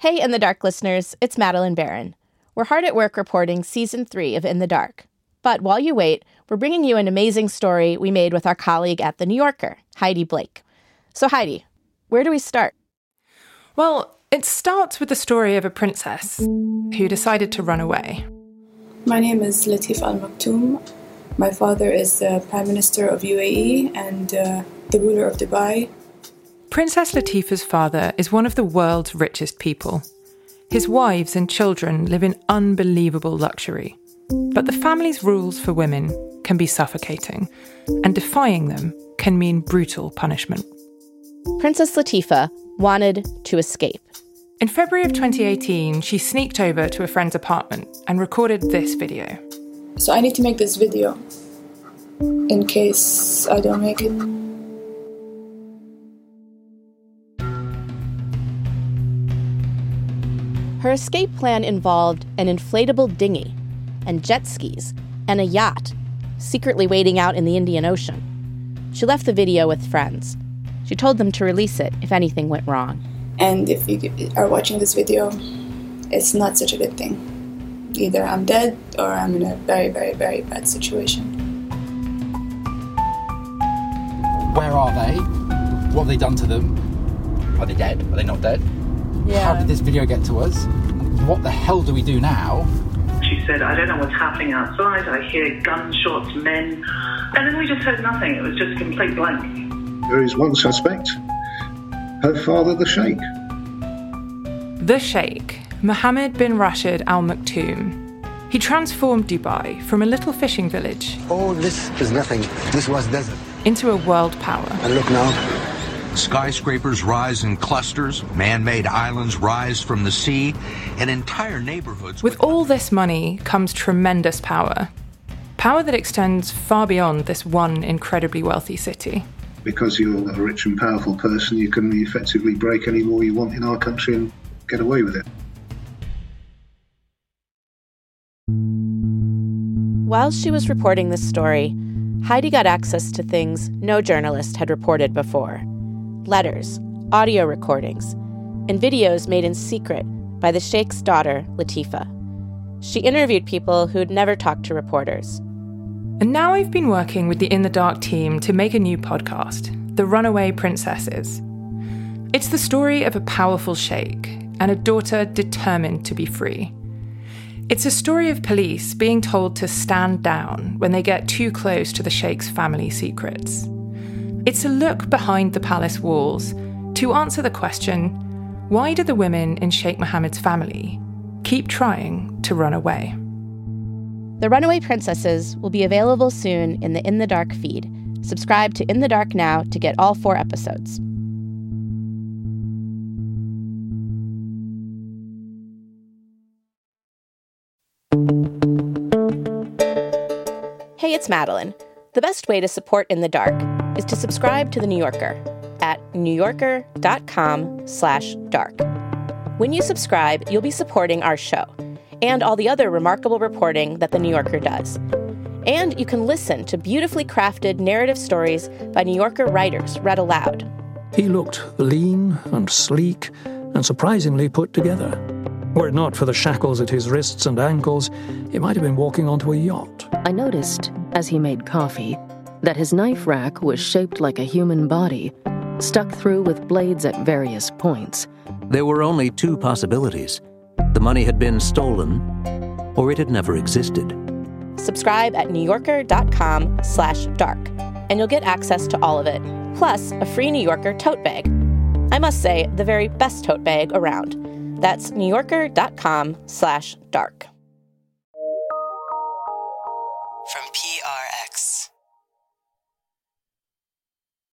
Hey, In the Dark listeners, it's Madeline Barron. We're hard at work reporting Season 3 of In the Dark. But while you wait, we're bringing you an amazing story we made with our colleague at The New Yorker, Heidi Blake. So Heidi, where do we start? Well, it starts with the story of a princess who decided to run away. My name is Latif Al Maktoum. My father is the Prime Minister of UAE and the ruler of Dubai. Princess Latifa's father is one of the world's richest people. His wives and children live in unbelievable luxury. But the family's rules for women can be suffocating, and defying them can mean brutal punishment. Princess Latifa wanted to escape. In February of 2018, she sneaked over to a friend's apartment and recorded this video. So I need to make this video in case I don't make it. Her escape plan involved an inflatable dinghy and jet skis and a yacht secretly waiting out in the Indian Ocean. She left the video with friends. She told them to release it if anything went wrong. And if you are watching this video, it's not such a good thing. Either I'm dead or I'm in a very, very, very bad situation. Where are they? What have they done to them? Are they dead? Are they not dead? Yeah. How did this video get to us? What the hell do we do now? She said, I don't know what's happening outside. I hear gunshots, men. And then we just heard nothing. It was just a complete blank. There is one suspect, her father, the Sheikh. The Sheikh, Mohammed bin Rashid Al Maktoum. He transformed Dubai from a little fishing village. All this is nothing. This was desert. Into a world power. And look now. Skyscrapers rise in clusters, man-made islands rise from the sea, and entire neighborhoods... With all this money comes tremendous power. Power that extends far beyond this one incredibly wealthy city. Because you're a rich and powerful person, you can effectively break any law you want in our country and get away with it. While she was reporting this story, Heidi got access to things no journalist had reported before. Letters, audio recordings, and videos made in secret by the Sheikh's daughter, Latifa. She interviewed people who'd never talked to reporters. And now I've been working with the In the Dark team to make a new podcast, The Runaway Princesses. It's the story of a powerful sheikh and a daughter determined to be free. It's a story of police being told to stand down when they get too close to the sheikh's family secrets. It's a look behind the palace walls to answer the question, why do the women in Sheikh Mohammed's family keep trying to run away? The Runaway Princesses will be available soon in the In the Dark feed. Subscribe to In the Dark now to get all 4 episodes. Hey, it's Madeline. The best way to support In the Dark is to subscribe to The New Yorker at newyorker.com/dark. When you subscribe, you'll be supporting our show and all the other remarkable reporting that The New Yorker does. And you can listen to beautifully crafted narrative stories by New Yorker writers read aloud. He looked lean and sleek and surprisingly put together. Were it not for the shackles at his wrists and ankles, he might have been walking onto a yacht. I noticed, as he made coffee, that his knife rack was shaped like a human body, stuck through with blades at various points. There were only 2 possibilities. The money had been stolen, or it had never existed. Subscribe at newyorker.com/dark, and you'll get access to all of it, plus a free New Yorker tote bag. I must say, the very best tote bag around. That's newyorker.com/dark. From PRX.